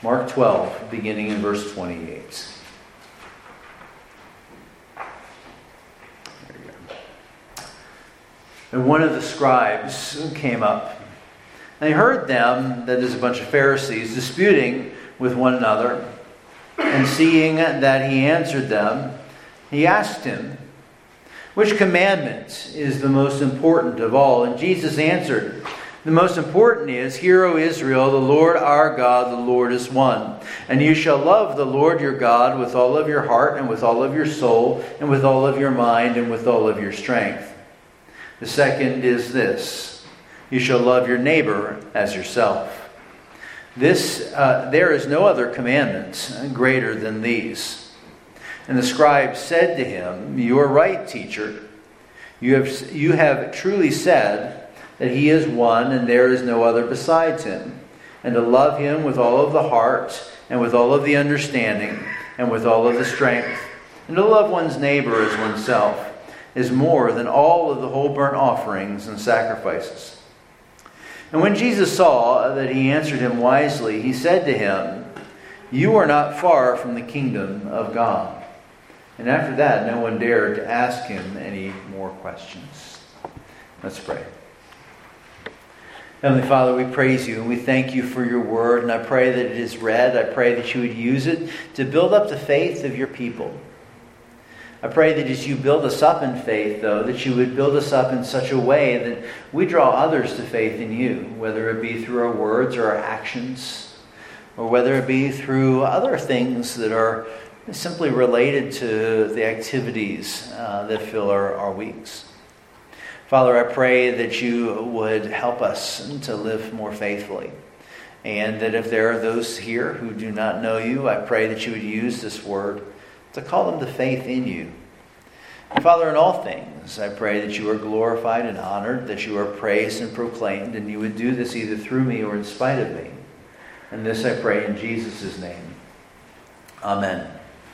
Mark 12, beginning in verse 28. There you go. And one of the scribes came up, and he heard them, that is a bunch of Pharisees, disputing with one another. And seeing that he answered them, he asked him, "Which commandment is the most important of all?" And Jesus answered, "The most important is, Hear, O Israel, the Lord our God, the Lord is one. And you shall love the Lord your God with all of your heart, and with all of your soul, and with all of your mind, and with all of your strength. The second is this, you shall love your neighbor as yourself. There is no other commandment greater than these." And the scribe said to him, "You are right, teacher. You have truly said that he is one and there is no other besides him. And to love him with all of the heart and with all of the understanding and with all of the strength, and to love one's neighbor as oneself, is more than all of the whole burnt offerings and sacrifices." And when Jesus saw that he answered him wisely, he said to him, "You are not far from the kingdom of God." And after that, no one dared to ask him any more questions. Let's pray. Heavenly Father, we praise you and we thank you for your word. And I pray that it is read. I pray that you would use it to build up the faith of your people. I pray that as you build us up in faith, though, that you would build us up in such a way that we draw others to faith in you, whether it be through our words or our actions, or whether it be through other things that are simply related to the activities that fill our weeks. Father, I pray that you would help us to live more faithfully. And that if there are those here who do not know you, I pray that you would use this word to call them to faith in you. And Father, in all things, I pray that you are glorified and honored, that you are praised and proclaimed, and you would do this either through me or in spite of me. And this I pray in Jesus' name. Amen.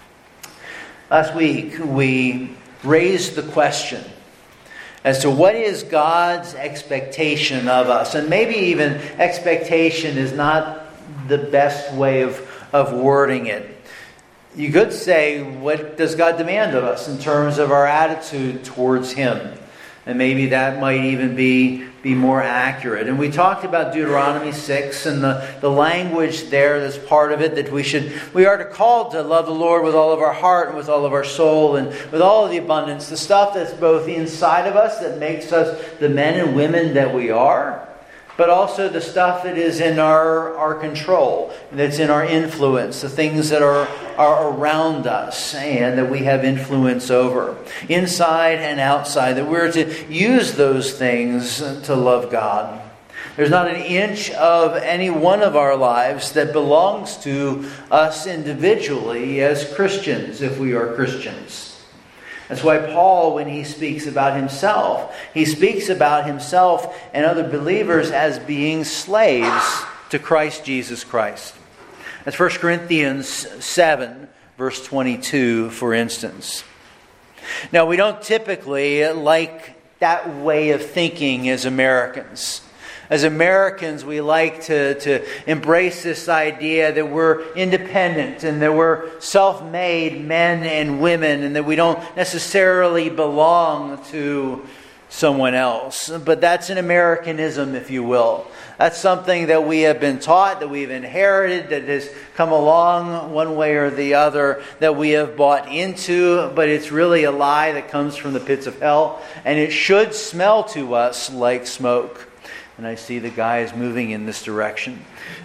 Last week, we raised the question as to what is God's expectation of us. And maybe even expectation is not the best way of wording it. You could say, what does God demand of us in terms of our attitude towards Him? And maybe that might even be more accurate. And we talked about Deuteronomy 6 and the language there that's part of it, that we are called to love the Lord with all of our heart and with all of our soul and with all of the abundance, the stuff that's both inside of us that makes us the men and women that we are, but also the stuff that is in our control, that's in our influence, the things that are around us and that we have influence over, inside and outside, that we're to use those things to love God. There's not an inch of any one of our lives that belongs to us individually as Christians, if we are Christians. That's why Paul, when he speaks about himself, he speaks about himself and other believers as being slaves to Christ Jesus Christ. That's 1 Corinthians 7, verse 22, for instance. Now, we don't typically like that way of thinking as Americans. As Americans, we like to embrace this idea that we're independent and that we're self-made men and women and that we don't necessarily belong to someone else. But that's an Americanism, if you will. That's something that we have been taught, that we've inherited, that has come along one way or the other, that we have bought into, but it's really a lie that comes from the pits of hell, and it should smell to us like smoke. And I see the guys moving in this direction.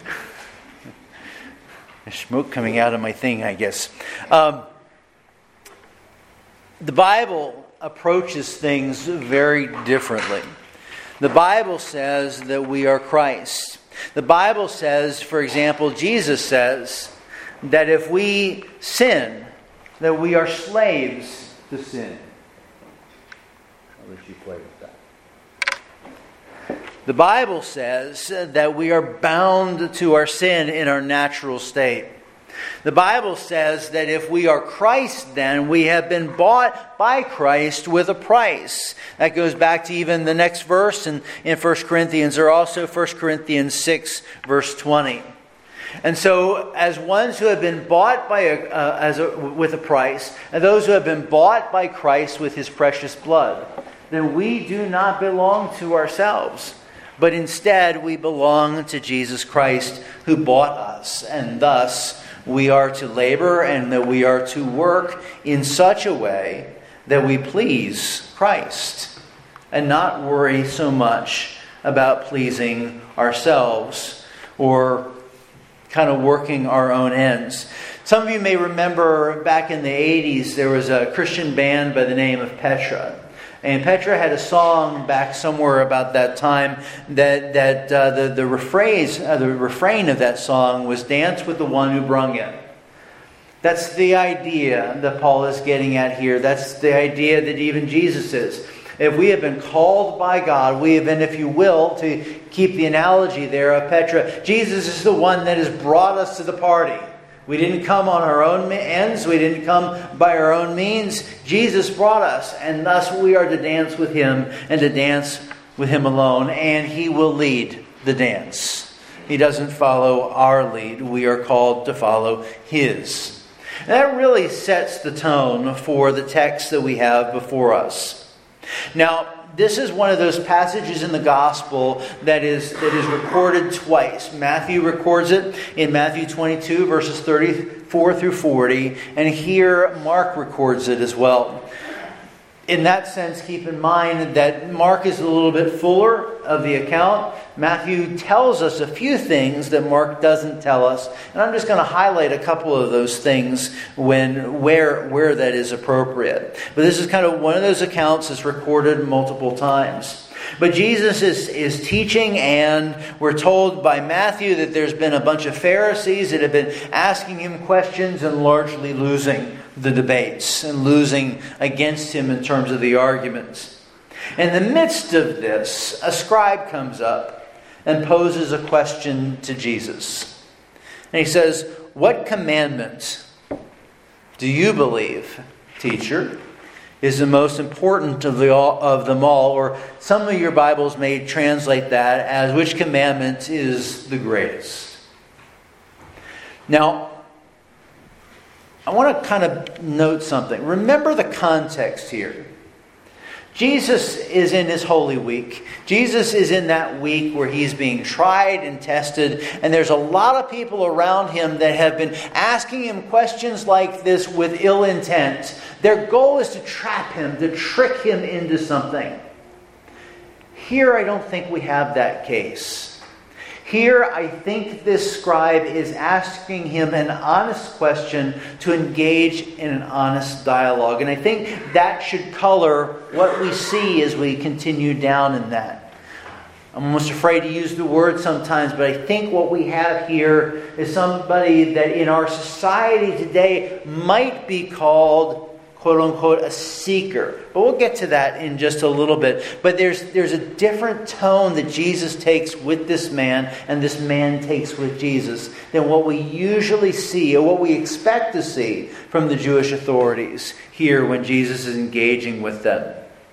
There's smoke coming out of my thing, I guess. The Bible approaches things very differently. The Bible says that we are Christ. The Bible says, for example, Jesus says that if we sin, that we are slaves to sin. I'll let you play with that. The Bible says that we are bound to our sin in our natural state. The Bible says that if we are Christ, then we have been bought by Christ with a price. That goes back to even the next verse in 1 Corinthians, or also 1 Corinthians 6, verse 20. And so, as ones who have been bought with a price, and those who have been bought by Christ with his precious blood, then we do not belong to ourselves, but instead we belong to Jesus Christ who bought us. And thus we are to labor and that we are to work in such a way that we please Christ and not worry so much about pleasing ourselves or kind of working our own ends. Some of you may remember back in the 80s there was a Christian band by the name of Petra. And Petra had a song back somewhere about that time that the refrain of that song was "Dance with the one who brung it." That's the idea that Paul is getting at here. That's the idea that even Jesus is. If we have been called by God, we have been, if you will, to keep the analogy there of Petra, Jesus is the one that has brought us to the party. We didn't come on our own ends. We didn't come by our own means. Jesus brought us, and thus we are to dance with him and to dance with him alone, and he will lead the dance. He doesn't follow our lead. We are called to follow his. And that really sets the tone for the text that we have before us. Now, this is one of those passages in the gospel that is recorded twice. Matthew records it in Matthew 22, verses 34 through 40. And here Mark records it as well. In that sense, keep in mind that Mark is a little bit fuller of the account. Matthew tells us a few things that Mark doesn't tell us. And I'm just going to highlight a couple of those things where that is appropriate. But this is kind of one of those accounts that's recorded multiple times. But Jesus is teaching, and we're told by Matthew that there's been a bunch of Pharisees that have been asking him questions and largely losing the debates and losing against him in terms of the arguments. In the midst of this, a scribe comes up and poses a question to Jesus. And he says, "What commandment do you believe, teacher, is the most important of them all?" Or some of your Bibles may translate that as, "Which commandment is the greatest?" Now, I want to kind of note something. Remember the context here. Jesus is in his Holy Week. Jesus is in that week where he's being tried and tested. And there's a lot of people around him that have been asking him questions like this with ill intent. Their goal is to trap him, to trick him into something. Here, I don't think we have that case. Here, I think this scribe is asking him an honest question to engage in an honest dialogue. And I think that should color what we see as we continue down in that. I'm almost afraid to use the word sometimes, but I think what we have here is somebody that in our society today might be called, quote unquote, a seeker. But we'll get to that in just a little bit. But there's a different tone that Jesus takes with this man and this man takes with Jesus than what we usually see or what we expect to see from the Jewish authorities here when Jesus is engaging with them.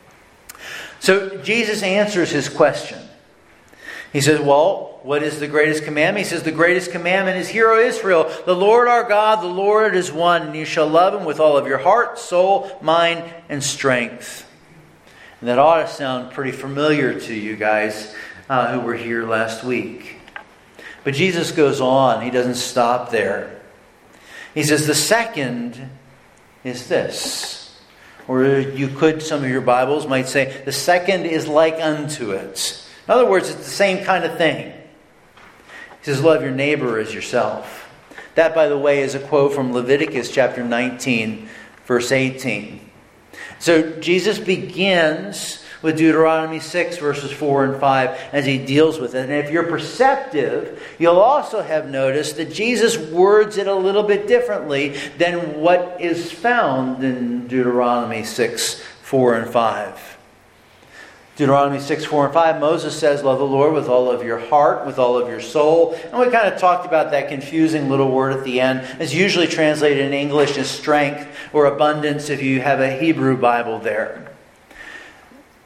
So Jesus answers his question. He says, well, what is the greatest commandment? He says, the greatest commandment is, "Hear, O Israel, the Lord our God, the Lord is one, and you shall love him with all of your heart, soul, mind, and strength." And that ought to sound pretty familiar to you guys who were here last week. But Jesus goes on. He doesn't stop there. He says, the second is this. Or you could, some of your Bibles might say, the second is like unto it. In other words, it's the same kind of thing. He says, love your neighbor as yourself. That, by the way, is a quote from Leviticus chapter 19, verse 18. So Jesus begins with Deuteronomy 6, verses 4 and 5, as he deals with it. And if you're perceptive, you'll also have noticed that Jesus words it a little bit differently than what is found in Deuteronomy 6, 4 and 5. Deuteronomy 6, 4 and 5, Moses says, love the Lord with all of your heart, with all of your soul. And we kind of talked about that confusing little word at the end. It's usually translated in English as strength or abundance if you have a Hebrew Bible there.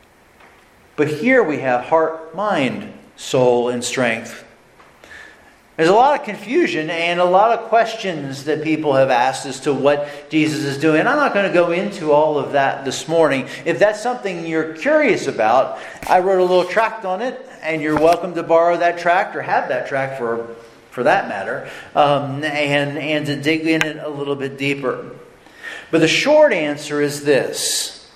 But here we have heart, mind, soul, and strength. There's a lot of confusion and a lot of questions that people have asked as to what Jesus is doing. And I'm not going to go into all of that this morning. If that's something you're curious about, I wrote a little tract on it, and you're welcome to borrow that tract or have that tract for that matter, and to dig in it a little bit deeper. But the short answer is this.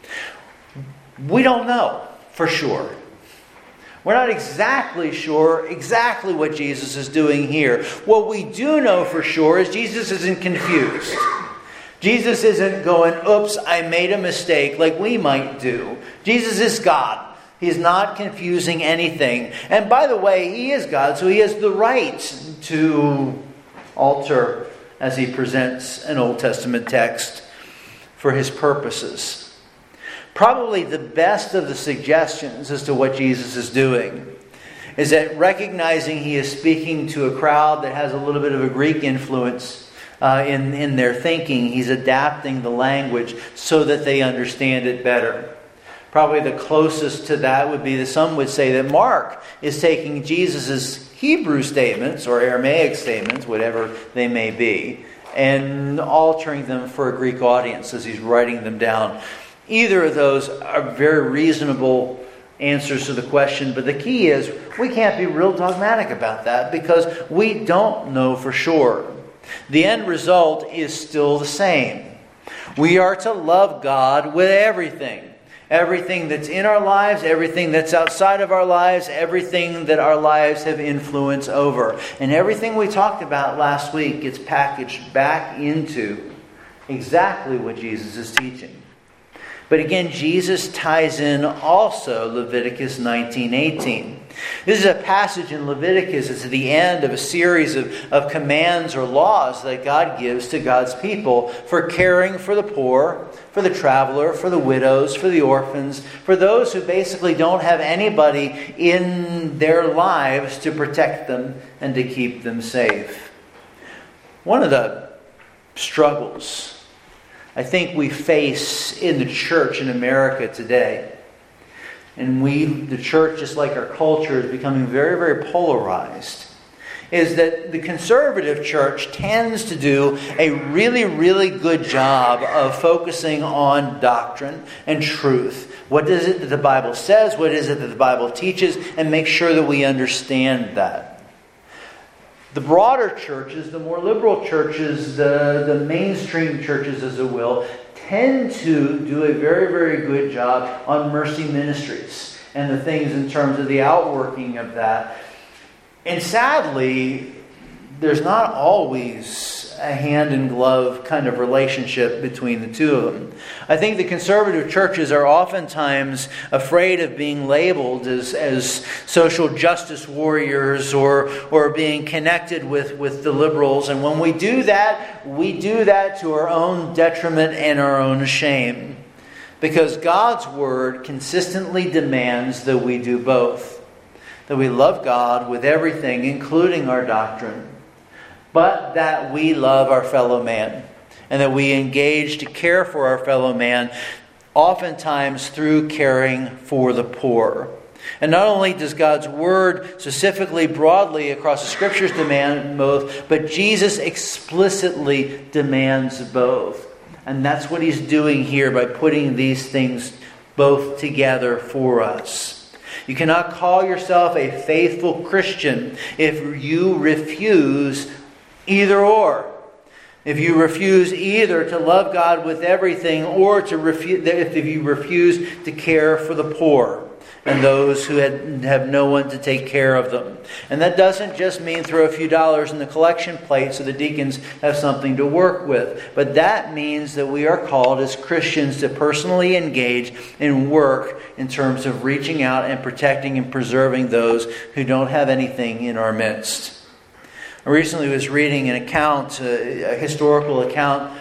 We don't know for sure. We're not exactly sure exactly what Jesus is doing here. What we do know for sure is Jesus isn't confused. Jesus isn't going, oops, I made a mistake, like we might do. Jesus is God. He's not confusing anything. And by the way, He is God, so He has the right to alter as He presents an Old Testament text for His purposes. Probably the best of the suggestions as to what Jesus is doing is that recognizing He is speaking to a crowd that has a little bit of a Greek influence in their thinking, He's adapting the language so that they understand it better. Probably the closest to that would be that some would say that Mark is taking Jesus' Hebrew statements or Aramaic statements, whatever they may be, and altering them for a Greek audience as he's writing them down. Either of those are very reasonable answers to the question, but the key is we can't be real dogmatic about that because we don't know for sure. The end result is still the same. We are to love God with everything. Everything that's in our lives, everything that's outside of our lives, everything that our lives have influence over. And everything we talked about last week gets packaged back into exactly what Jesus is teaching. But again, Jesus ties in also Leviticus 19:18. This is a passage in Leviticus. It's at the end of a series of commands or laws that God gives to God's people for caring for the poor, for the traveler, for the widows, for the orphans, for those who basically don't have anybody in their lives to protect them and to keep them safe. One of the struggles I think we face in the church in America today, and the church, just like our culture, is becoming very, very polarized, is that the conservative church tends to do a really, really good job of focusing on doctrine and truth. What is it that the Bible says? What is it that the Bible teaches? And make sure that we understand that. The broader churches, the more liberal churches, the mainstream churches, as it will, tend to do a very, very good job on mercy ministries and the things in terms of the outworking of that. And sadly, there's not always a hand-in-glove kind of relationship between the two of them. I think the conservative churches are oftentimes afraid of being labeled as social justice warriors or being connected with the liberals. And when we do that to our own detriment and our own shame. Because God's Word consistently demands that we do both. That we love God with everything, including our doctrine. But that we love our fellow man. And that we engage to care for our fellow man, oftentimes through caring for the poor. And not only does God's Word specifically, broadly across the Scriptures demand both, but Jesus explicitly demands both. And that's what He's doing here by putting these things both together for us. You cannot call yourself a faithful Christian if you refuse either or. If you refuse either to love God with everything or if you refuse to care for the poor and those who have no one to take care of them. And that doesn't just mean throw a few dollars in the collection plate so the deacons have something to work with. But that means that we are called as Christians to personally engage in work in terms of reaching out and protecting and preserving those who don't have anything in our midst. I recently was reading an account, a historical account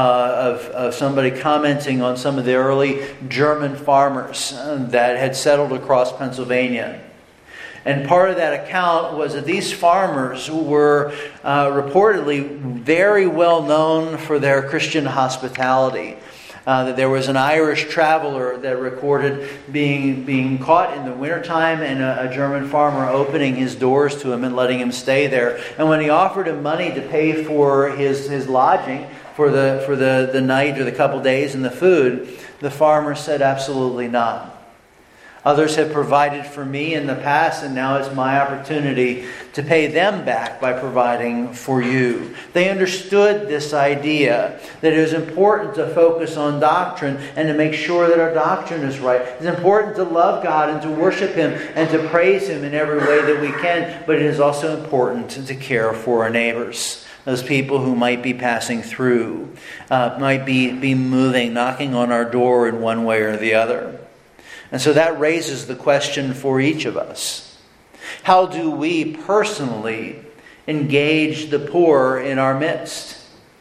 of somebody commenting on some of the early German farmers that had settled across Pennsylvania. And part of that account was that these farmers were reportedly very well known for their Christian hospitality. That there was an Irish traveler that recorded being caught in the wintertime and a German farmer opening his doors to him and letting him stay there. And when he offered him money to pay for his lodging for the night or the couple days and the food, the farmer said, "Absolutely not. Others have provided for me in the past, and now it's my opportunity to pay them back by providing for you." They understood this idea that it was important to focus on doctrine and to make sure that our doctrine is right. It's important to love God and to worship Him and to praise Him in every way that we can, but it is also important to care for our neighbors. Those people who might be passing through, might be moving, knocking on our door in one way or the other. And so that raises the question for each of us. How do we personally engage the poor in our midst?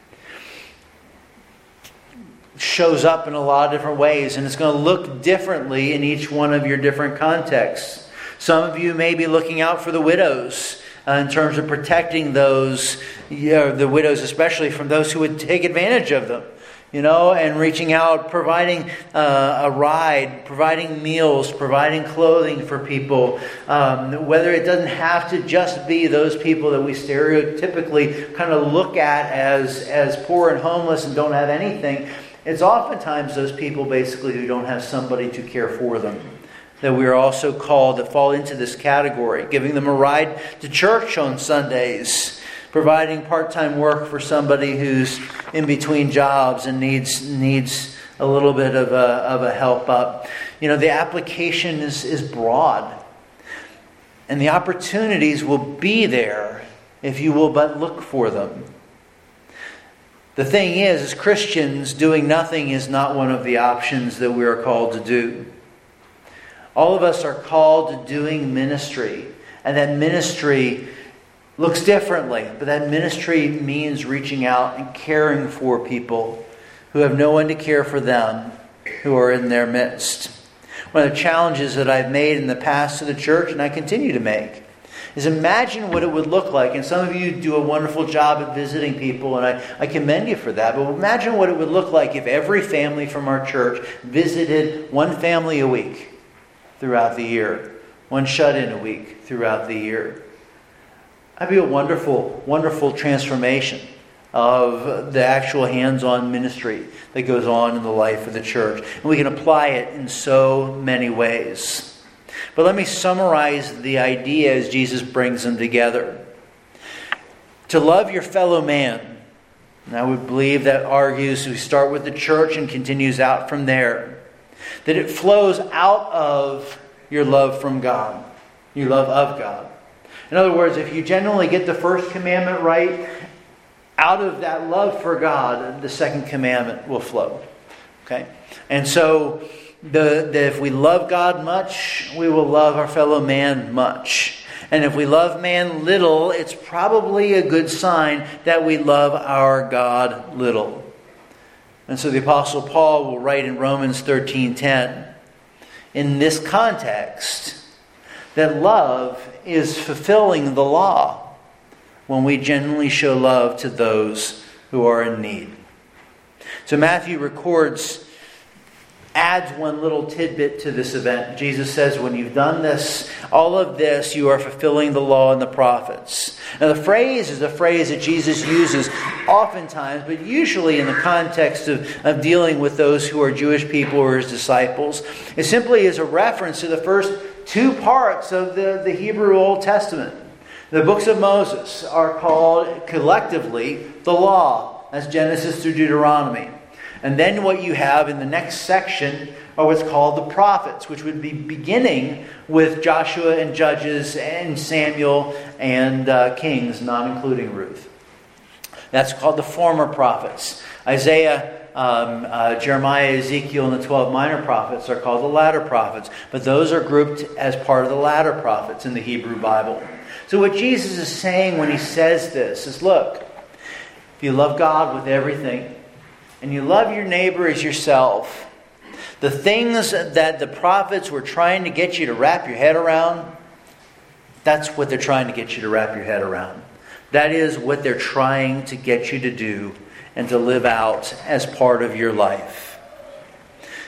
It shows up in a lot of different ways, and it's going to look differently in each one of your different contexts. Some of you may be looking out for the widows in terms of protecting those, the widows especially, from those who would take advantage of them. And reaching out, providing a ride, providing meals, providing clothing for people. Whether it doesn't have to just be those people that we stereotypically kind of look at as poor and homeless and don't have anything. It's oftentimes those people basically who don't have somebody to care for them, that we are also called to fall into this category. Giving them a ride to church on Sundays. Providing part-time work for somebody who's in between jobs and needs a little bit of a help up. The application is broad. And the opportunities will be there if you will but look for them. The thing is, as Christians, doing nothing is not one of the options that we are called to do. All of us are called to doing ministry. And that ministry looks differently, but that ministry means reaching out and caring for people who have no one to care for them, who are in their midst. One of the challenges that I've made in the past to the church, and I continue to make, is imagine what it would look like. And some of you do a wonderful job at visiting people, and I commend you for that. But imagine what it would look like if every family from our church visited one family a week throughout the year, one shut-in a week throughout the year. That'd be a wonderful, wonderful transformation of the actual hands-on ministry that goes on in the life of the church. And we can apply it in so many ways. But let me summarize the idea as Jesus brings them together. To love your fellow man. And I would believe that argues we start with the church and continues out from there. That it flows out of your love from God. Your love of God. In other words, if you genuinely get the first commandment right, out of that love for God, the second commandment will flow. Okay? And so, if we love God much, we will love our fellow man much. And if we love man little, it's probably a good sign that we love our God little. And so the Apostle Paul will write in Romans 13:10, in this context, that love is fulfilling the law when we genuinely show love to those who are in need. So Matthew adds one little tidbit to this event. Jesus says, when you've done this, all of this, you are fulfilling the law and the prophets. Now the phrase is a phrase that Jesus uses oftentimes, but usually in the context of dealing with those who are Jewish people or His disciples. It simply is a reference to the first two parts of the Hebrew Old Testament. The books of Moses are called collectively the law. That's Genesis through Deuteronomy. And then what you have in the next section are what's called the prophets, which would be beginning with Joshua and Judges and Samuel and Kings, not including Ruth. That's called the former prophets. Isaiah, Jeremiah, Ezekiel, and the 12 minor prophets are called the latter prophets. But those are grouped as part of the latter prophets in the Hebrew Bible. So what Jesus is saying when He says this is, look, if you love God with everything, and you love your neighbor as yourself, the things that the prophets were trying to get you to wrap your head around, that's what they're trying to get you to wrap your head around. That is what they're trying to get you to do and to live out as part of your life.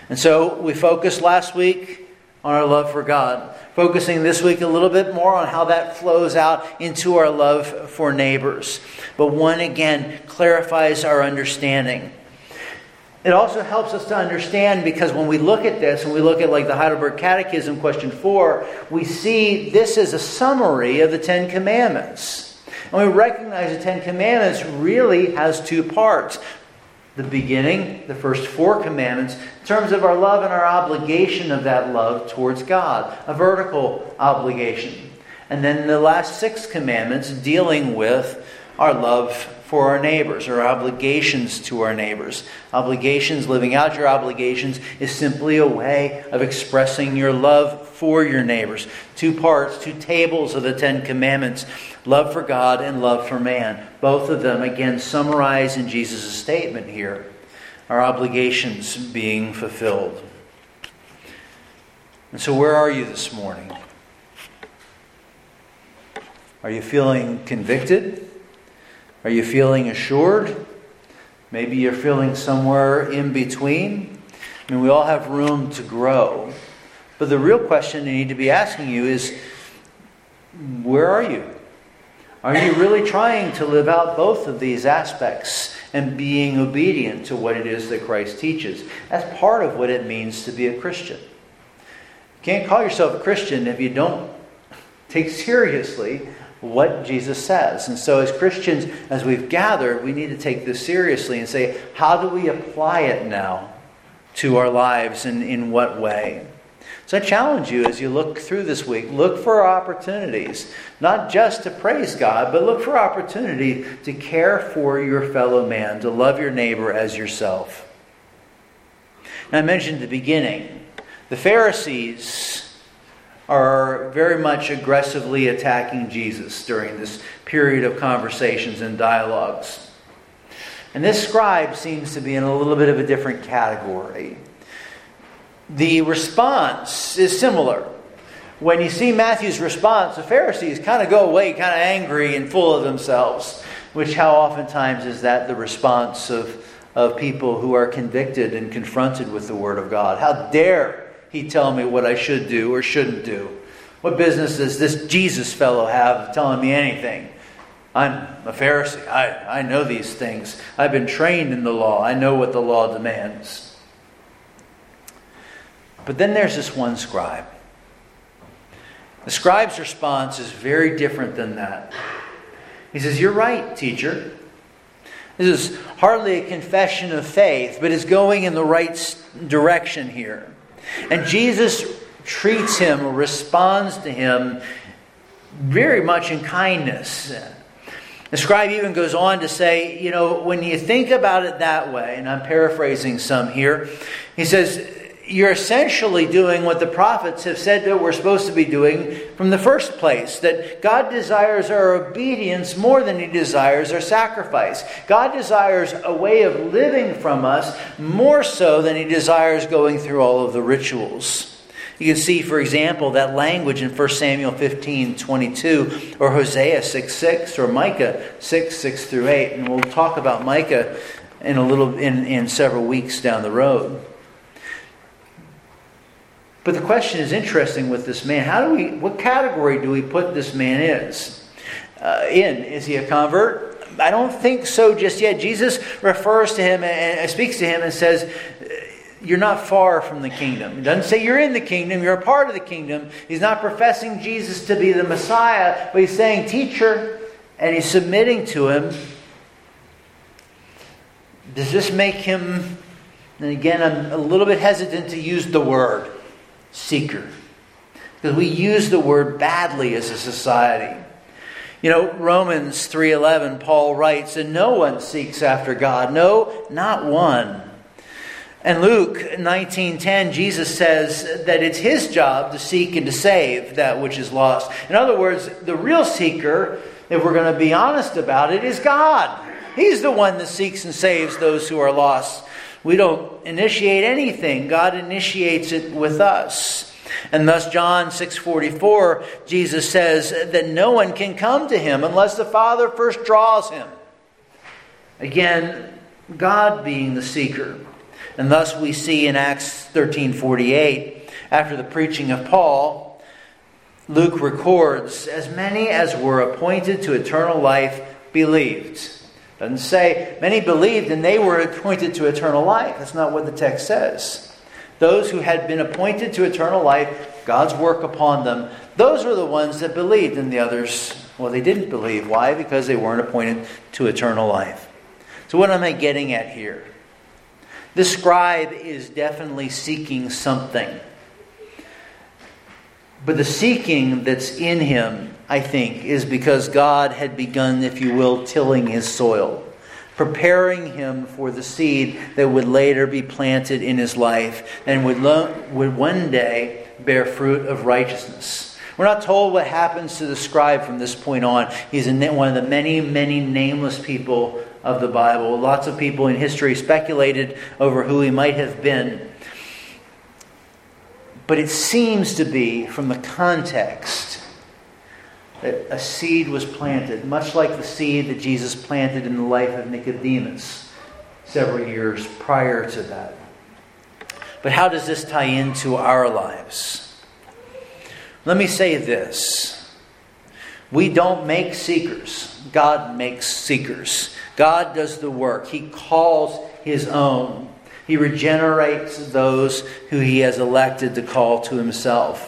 And so we focused last week on our love for God, focusing this week a little bit more on how that flows out into our love for neighbors. But one, again, clarifies our understanding. It also helps us to understand, because when we look at this, and we look at like the Heidelberg Catechism, question 4, we see this as a summary of the Ten Commandments. And we recognize the Ten Commandments really has two parts. The beginning, the first 4 commandments, in terms of our love and our obligation of that love towards God, a vertical obligation. And then the last 6 commandments dealing with our love for our neighbors, our obligations to our neighbors. Obligations, living out your obligations, is simply a way of expressing your love for your neighbors. 2 parts, 2 tables of the Ten Commandments. Love for God and love for man. Both of them, again, summarized in Jesus' statement here. Our obligations being fulfilled. And so where are you this morning? Are you feeling convicted? Are you feeling assured? Maybe you're feeling somewhere in between. I mean, we all have room to grow. But the real question you need to be asking you is, where are you? Are you really trying to live out both of these aspects and being obedient to what it is that Christ teaches? That's part of what it means to be a Christian. You can't call yourself a Christian if you don't take seriously what Jesus says. And so as Christians, as we've gathered, we need to take this seriously and say, how do we apply it now to our lives, and in what way? So I challenge you as you look through this week, look for opportunities, not just to praise God, but look for opportunity to care for your fellow man, to love your neighbor as yourself. And I mentioned at the beginning, the Pharisees are very much aggressively attacking Jesus during this period of conversations and dialogues. And this scribe seems to be in a little bit of a different category. The response is similar. When you see Matthew's response, the Pharisees kind of go away kind of angry and full of themselves, which how oftentimes is that the response of people who are convicted and confronted with the Word of God. How dare he tell me what I should do or shouldn't do? What business does this Jesus fellow have telling me anything? I'm a Pharisee. I know these things. I've been trained in the law. I know what the law demands. But then there's this one scribe. The scribe's response is very different than that. He says, "You're right, teacher." This is hardly a confession of faith, but is going in the right direction here. And Jesus treats him or responds to him very much in kindness. The scribe even goes on to say, you know, when you think about it that way, and I'm paraphrasing some here, he says, you're essentially doing what the prophets have said that we're supposed to be doing from the first place. That God desires our obedience more than He desires our sacrifice. God desires a way of living from us more so than He desires going through all of the rituals. You can see, for example, that language in 1 Samuel 15:22, or Hosea 6:6, or Micah 6:6 through 8. And we'll talk about Micah in several weeks down the road. But the question is interesting with this man. What category do we put this man in? Is he a convert? I don't think so just yet. Jesus refers to him and speaks to him and says, you're not far from the kingdom. He doesn't say you're in the kingdom, you're a part of the kingdom. He's not professing Jesus to be the Messiah, but he's saying, teacher, and he's submitting to him. Does this make him, and again, I'm a little bit hesitant to use the word seeker, because we use the word badly as a society. You know, Romans 3:11, Paul writes, and no one seeks after God. No, not one. And Luke 19:10, Jesus says that it's His job to seek and to save that which is lost. In other words, the real seeker, if we're going to be honest about it, is God. He's the one that seeks and saves those who are lost. We don't initiate anything. God initiates it with us. And thus John 6:44, Jesus says that no one can come to Him unless the Father first draws him. Again, God being the seeker. And thus we see in Acts 13:48, after the preaching of Paul, Luke records, as many as were appointed to eternal life believed. Doesn't say many believed and they were appointed to eternal life. That's not what the text says. Those who had been appointed to eternal life, God's work upon them, those were the ones that believed, and the others, well, they didn't believe. Why? Because they weren't appointed to eternal life. So what am I getting at here? The scribe is definitely seeking something. But the seeking that's in him, I think, is because God had begun, if you will, tilling his soil, preparing him for the seed that would later be planted in his life and would one day bear fruit of righteousness. We're not told what happens to the scribe from this point on. He's one of the many, many nameless people of the Bible. Lots of people in history speculated over who he might have been. But it seems to be, from the context, that a seed was planted, much like the seed that Jesus planted in the life of Nicodemus several years prior to that. But how does this tie into our lives? Let me say this. We don't make seekers. God makes seekers. God does the work. He calls his own. He regenerates those who he has elected to call to himself.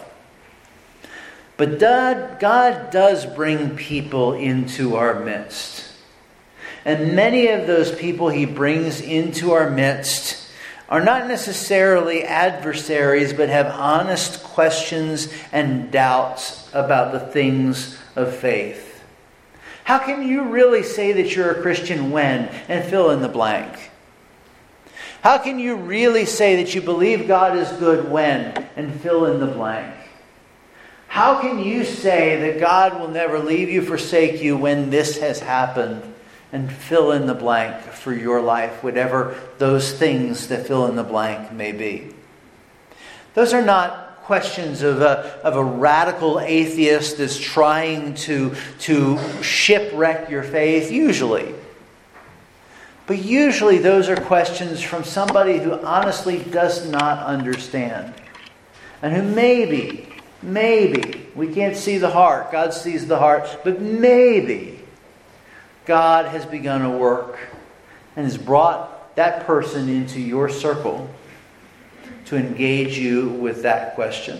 But God does bring people into our midst. And many of those people he brings into our midst are not necessarily adversaries, but have honest questions and doubts about the things of faith. How can you really say that you're a Christian when? And fill in the blank. How can you really say that you believe God is good when? And fill in the blank. How can you say that God will never leave you, forsake you when this has happened? And fill in the blank for your life, whatever those things that fill in the blank may be. Those are not questions of a radical atheist that's trying to shipwreck your faith, usually. But usually those are questions from somebody who honestly does not understand. And who maybe, we can't see the heart. God sees the heart. But maybe God has begun a work and has brought that person into your circle to engage you with that question.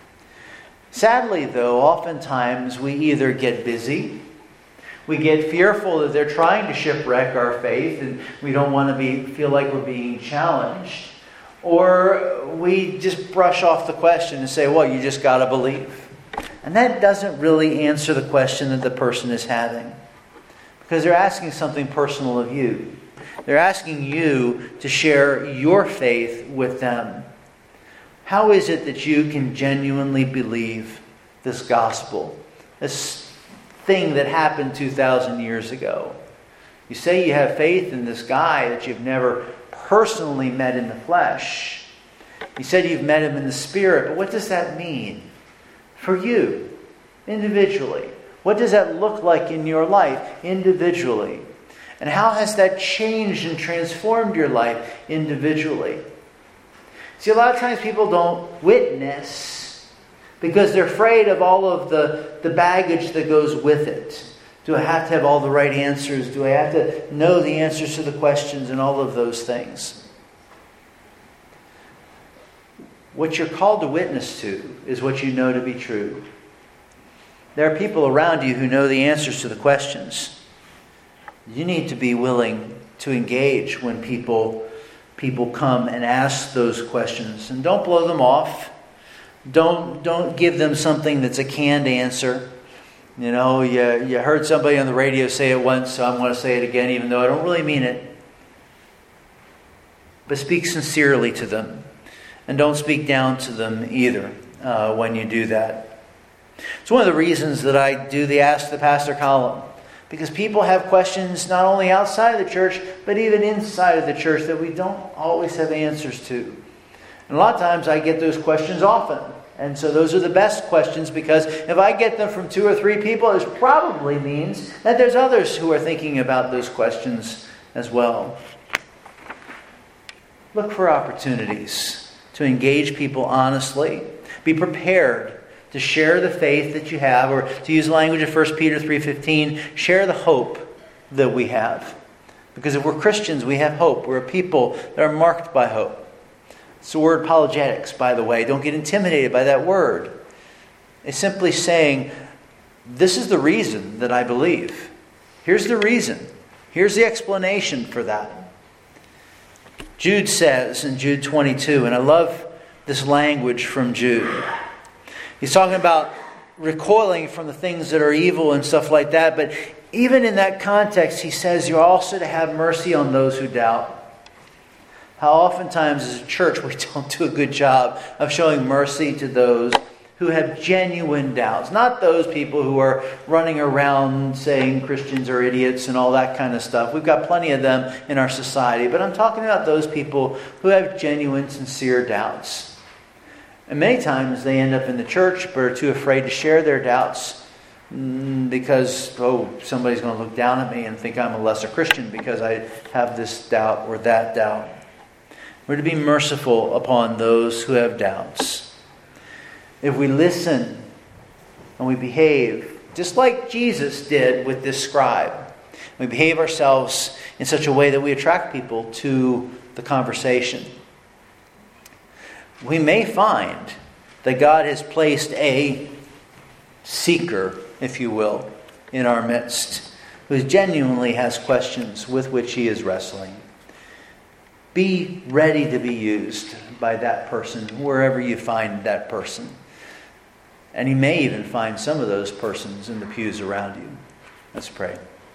Sadly, though, oftentimes we either get busy, we get fearful that they're trying to shipwreck our faith and we don't want to feel like we're being challenged. Or we just brush off the question and say, well, you just got to believe. And that doesn't really answer the question that the person is having. Because they're asking something personal of you. They're asking you to share your faith with them. How is it that you can genuinely believe this gospel? This thing that happened 2,000 years ago. You say you have faith in this guy that you've never personally met in the flesh. You said you've met him in the spirit, but what does that mean for you individually? What does that look like in your life individually? And how has that changed and transformed your life individually? See, a lot of times people don't witness because they're afraid of all of the baggage that goes with it. Do I have to have all the right answers? Do I have to know the answers to the questions and all of those things? What you're called to witness to is what you know to be true. There are people around you who know the answers to the questions. You need to be willing to engage when people come and ask those questions. And don't blow them off. Don't give them something that's a canned answer. You know, you heard somebody on the radio say it once, so I'm going to say it again, even though I don't really mean it. But speak sincerely to them. And don't speak down to them either when you do that. It's one of the reasons that I do the Ask the Pastor column. Because people have questions not only outside of the church, but even inside of the church that we don't always have answers to. And a lot of times I get those questions often. And so those are the best questions, because if I get them from 2 or 3 people, it probably means that there's others who are thinking about those questions as well. look for opportunities to engage people honestly. Be prepared to share the faith that you have, or to use the language of 1 Peter 3:15, share the hope that we have. Because if we're Christians, we have hope. We're a people that are marked by hope. It's the word apologetics, by the way. Don't get intimidated by that word. It's simply saying, this is the reason that I believe. Here's the reason. Here's the explanation for that. Jude says in Jude 22, and I love this language from Jude. He's talking about recoiling from the things that are evil and stuff like that. But even in that context, he says you're also to have mercy on those who doubt. How oftentimes as a church we don't do a good job of showing mercy to those who have genuine doubts. Not those people who are running around saying Christians are idiots and all that kind of stuff. We've got plenty of them in our society. But I'm talking about those people who have genuine, sincere doubts. And many times they end up in the church but are too afraid to share their doubts because, somebody's going to look down at me and think I'm a lesser Christian because I have this doubt or that doubt. We're to be merciful upon those who have doubts. If we listen and we behave just like Jesus did with this scribe, we behave ourselves in such a way that we attract people to the conversation, we may find that God has placed a seeker, if you will, in our midst, who genuinely has questions with which he is wrestling. Be ready to be used by that person, wherever you find that person. And you may even find some of those persons in the pews around you. Let's pray.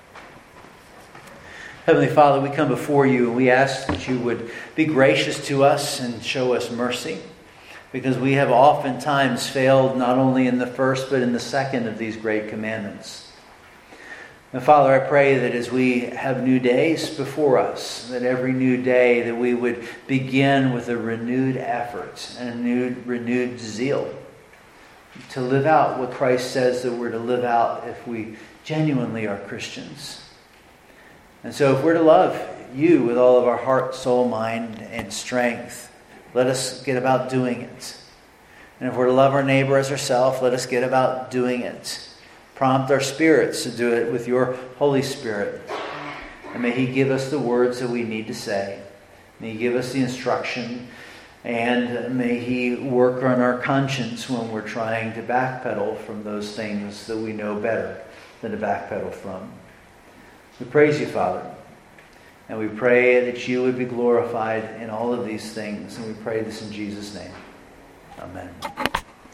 Heavenly Father, we come before you and we ask that you would be gracious to us and show us mercy, because we have oftentimes failed not only in the first but in the second of these great commandments. And Father, I pray that as we have new days before us, that every new day that we would begin with a renewed effort and a renewed zeal to live out what Christ says that we're to live out if we genuinely are Christians. And so if we're to love you with all of our heart, soul, mind, and strength, let us get about doing it. And if we're to love our neighbor as ourselves, let us get about doing it. Prompt our spirits to do it with your Holy Spirit. And may he give us the words that we need to say. May he give us the instruction. And may he work on our conscience when we're trying to backpedal from those things that we know better than to backpedal from. We praise you, Father. And we pray that you would be glorified in all of these things. And we pray this in Jesus' name. Amen.